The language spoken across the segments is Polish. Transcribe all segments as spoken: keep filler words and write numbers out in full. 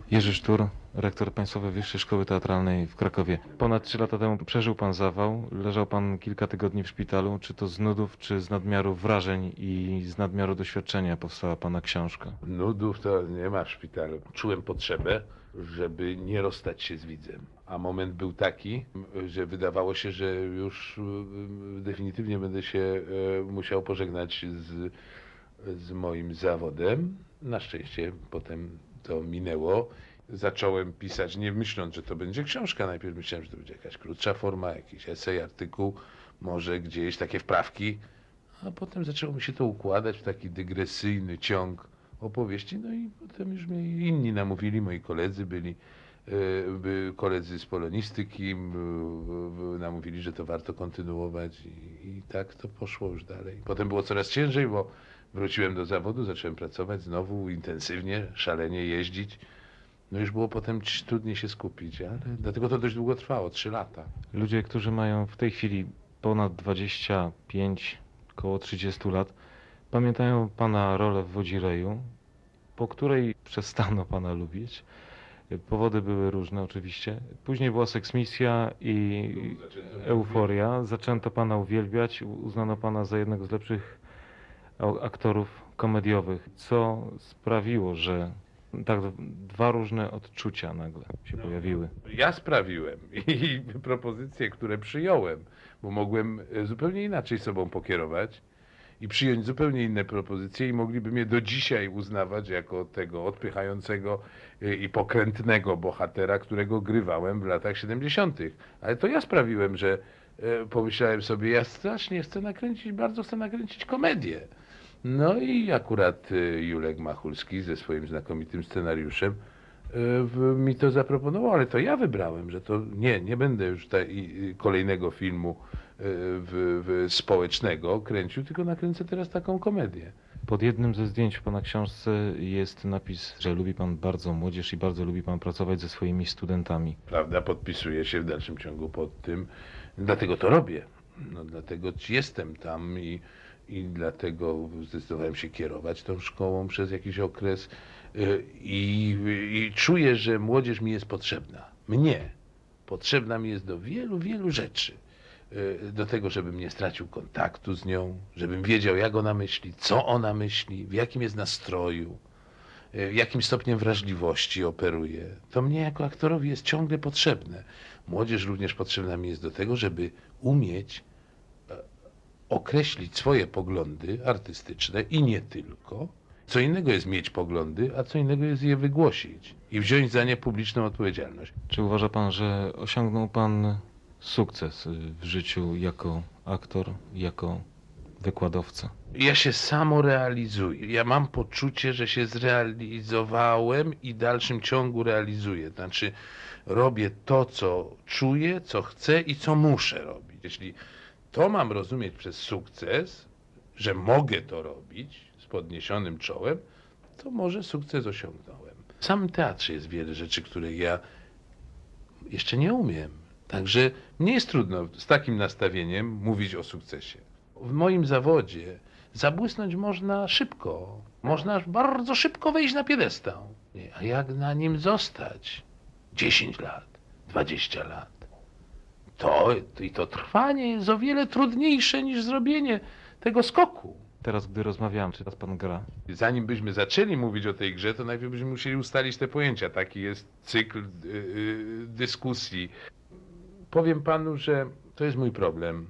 Jerzy Sztur, rektor Państwowej Wyższej Szkoły Teatralnej w Krakowie. Ponad trzy lata temu przeżył pan zawał, leżał pan kilka tygodni w szpitalu. Czy to z nudów, czy z nadmiaru wrażeń i z nadmiaru doświadczenia powstała pana książka? Nudów to nie ma w szpitalu. Czułem potrzebę, żeby nie rozstać się z widzem. A moment był taki, że wydawało się, że już y, definitywnie będę się y, musiał pożegnać z, z moim zawodem. Na szczęście potem to minęło. Zacząłem pisać, nie myśląc, że to będzie książka. Najpierw myślałem, że to będzie jakaś krótsza forma, jakiś esej, artykuł, może gdzieś takie wprawki. A potem zaczęło mi się to układać w taki dygresyjny ciąg opowieści. No i potem już mnie inni namówili, moi koledzy byli, e, by, koledzy z polonistyki m, w- w- namówili, że to warto kontynuować i, i tak to poszło już dalej. Potem było coraz ciężej, bo wróciłem do zawodu, zacząłem pracować znowu intensywnie, szalenie jeździć. No już było potem ci- trudniej się skupić, ale dlatego to dość długo trwało, trzy lata. Ludzie, którzy mają w tej chwili ponad dwadzieścia pięć, około trzydziestu lat, pamiętają pana rolę w Wodzireju, po której przestano pana lubić. Powody były różne oczywiście. Później była seksmisja i euforia. Zaczęto pana uwielbiać, u- uznano pana za jednego z lepszych au- aktorów komediowych. Co sprawiło, że tak dwa różne odczucia nagle się pojawiły? Ja sprawiłem i propozycje, które przyjąłem, bo mogłem e, zupełnie inaczej sobą pokierować i przyjąć zupełnie inne propozycje i mogliby mnie do dzisiaj uznawać jako tego odpychającego e, i pokrętnego bohatera, którego grywałem w latach siedemdziesiątych. Ale to ja sprawiłem, że e, pomyślałem sobie, ja strasznie chcę nakręcić, bardzo chcę nakręcić komedię. No i akurat e, Julek Machulski ze swoim znakomitym scenariuszem e, w- mi to zaproponował, ale to ja wybrałem, że to nie, nie będę już ta, i, i kolejnego filmu e, w, w społecznego kręcił, tylko nakręcę teraz taką komedię. Pod jednym ze zdjęć w pana książce jest napis, że lubi pan bardzo młodzież i bardzo lubi pan pracować ze swoimi studentami. Prawda, podpisuję się w dalszym ciągu pod tym, dlatego to robię. No, dlatego jestem tam i, i dlatego zdecydowałem się kierować tą szkołą przez jakiś okres y, i, i czuję, że młodzież mi jest potrzebna. Mnie. Potrzebna mi jest do wielu, wielu rzeczy. Y, Do tego, żebym nie stracił kontaktu z nią, żebym wiedział, jak ona myśli, co ona myśli, w jakim jest nastroju, y, jakim stopniem wrażliwości operuje. To mnie jako aktorowi jest ciągle potrzebne. Młodzież również potrzebna mi jest do tego, żeby umieć e, określić swoje poglądy artystyczne i nie tylko. Co innego jest mieć poglądy, a co innego jest je wygłosić i wziąć za nie publiczną odpowiedzialność. Czy uważa pan, że osiągnął pan sukces w życiu jako aktor, jako wykładowca? Ja się samorealizuję. Ja mam poczucie, że się zrealizowałem i w dalszym ciągu realizuję. Znaczy, robię to, co czuję, co chcę i co muszę robić. Jeśli to mam rozumieć przez sukces, że mogę to robić z podniesionym czołem, to może sukces osiągnąłem. W samym teatrze jest wiele rzeczy, których ja jeszcze nie umiem. Także nie jest trudno z takim nastawieniem mówić o sukcesie. W moim zawodzie zabłysnąć można szybko. Można bardzo szybko wejść na piedestał. Nie, a jak na nim zostać? dziesięć lat, dwadzieścia lat. To, to i to trwanie jest o wiele trudniejsze niż zrobienie tego skoku. Teraz, gdy rozmawiałem, czy teraz pan gra? Zanim byśmy zaczęli mówić o tej grze, to najpierw byśmy musieli ustalić te pojęcia. Taki jest cykl y, y, dyskusji. Powiem panu, że to jest mój problem.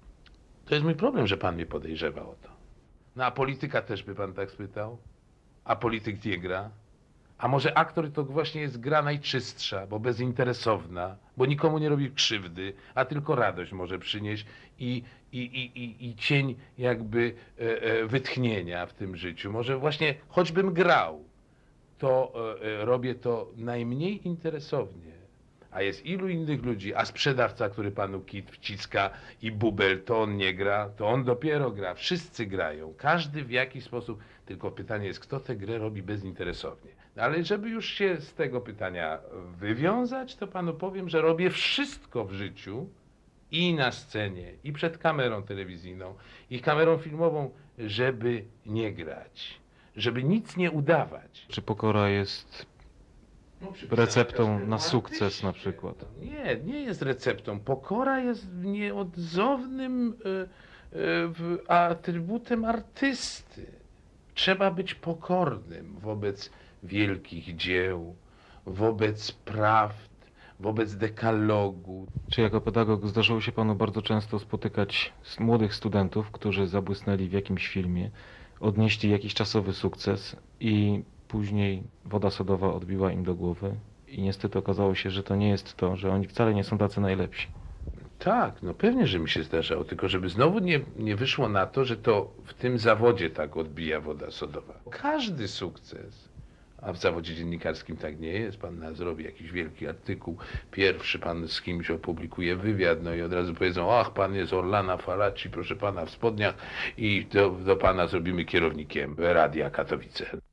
To jest mój problem, że pan mnie podejrzewa o to. No a polityka też by pan tak spytał? A polityk nie gra? A może aktor to właśnie jest gra najczystsza, bo bezinteresowna, bo nikomu nie robi krzywdy, a tylko radość może przynieść i, i, i, i, i cień jakby e, e, wytchnienia w tym życiu. Może właśnie choćbym grał, to e, e, robię to najmniej interesownie. A jest ilu innych ludzi, a sprzedawca, który panu kit wciska i bubel, to on nie gra, to on dopiero gra. Wszyscy grają, każdy w jakiś sposób. Tylko pytanie jest, kto tę grę robi bezinteresownie. No ale żeby już się z tego pytania wywiązać, to panu powiem, że robię wszystko w życiu i na scenie, i przed kamerą telewizyjną, i kamerą filmową, żeby nie grać, żeby nic nie udawać. Czy pokora jest No, przypisana receptą każdemu na sukces artyście. na przykład. Nie, nie jest receptą. Pokora jest nieodzownym e, e, w- atrybutem artysty. Trzeba być pokornym wobec wielkich dzieł, wobec prawd, wobec dekalogu. Czy jako pedagog zdarzyło się panu bardzo często spotykać s- młodych studentów, którzy zabłysnęli w jakimś filmie, odnieśli jakiś czasowy sukces i później woda sodowa odbiła im do głowy i niestety okazało się, że to nie jest to, że oni wcale nie są tacy najlepsi. Tak, no pewnie, że mi się zdarzało, tylko żeby znowu nie, nie wyszło na to, że to w tym zawodzie tak odbija woda sodowa. Każdy sukces, a w zawodzie dziennikarskim tak nie jest, pan na- zrobi jakiś wielki artykuł, pierwszy pan z kimś opublikuje wywiad, no i od razu powiedzą, ach, pan jest Orlana Falaci, proszę pana, w spodniach i do, do pana zrobimy kierownikiem Radia Katowice.